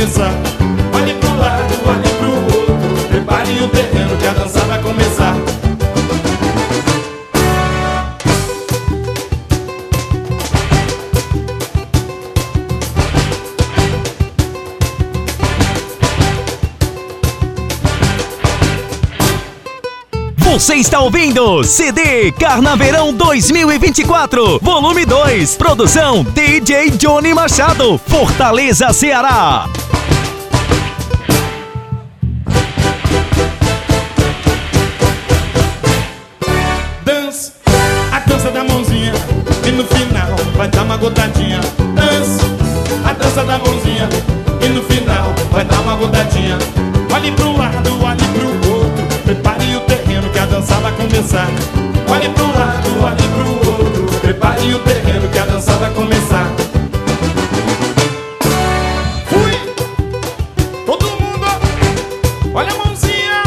começar. Olhe pro lado, olhe pro outro, prepare o terreno que a dança vai começar. Você está ouvindo CD Carnaverão 2024, volume 2, produção DJ Johnny Machado, Fortaleza, Ceará. Dança, a dança da mãozinha, e no final vai dar uma gotadinha. Dança, a dança da mãozinha, e no final vai dar uma gotadinha. Olhe pro lado, olhe pro outro, prepare o terreno que a dança vai começar. Olhe pro lado, olhe pro outro, prepare o terreno que a dança vai começar. Fui! Todo mundo, olha a mãozinha.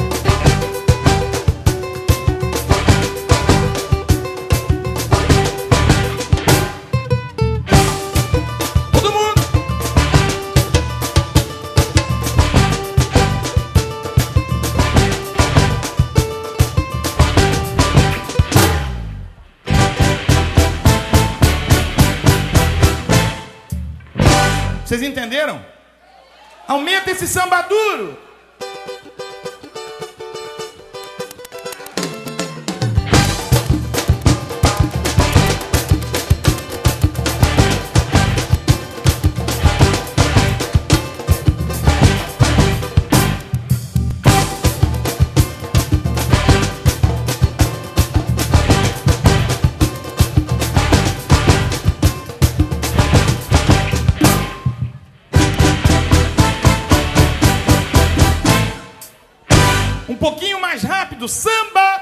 Todo mundo. Vocês entenderam? Aumenta esse samba duro. Um pouquinho mais rápido, samba!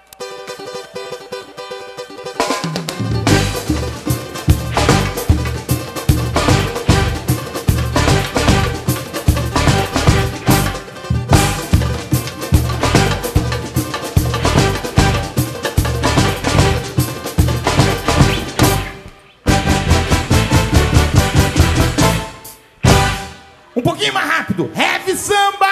Um pouquinho mais rápido, heavy samba!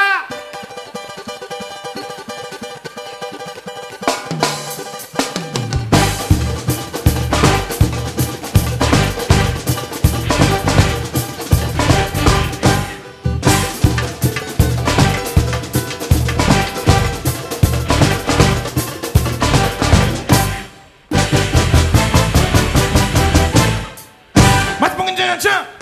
Mais um pouquinho de tchan.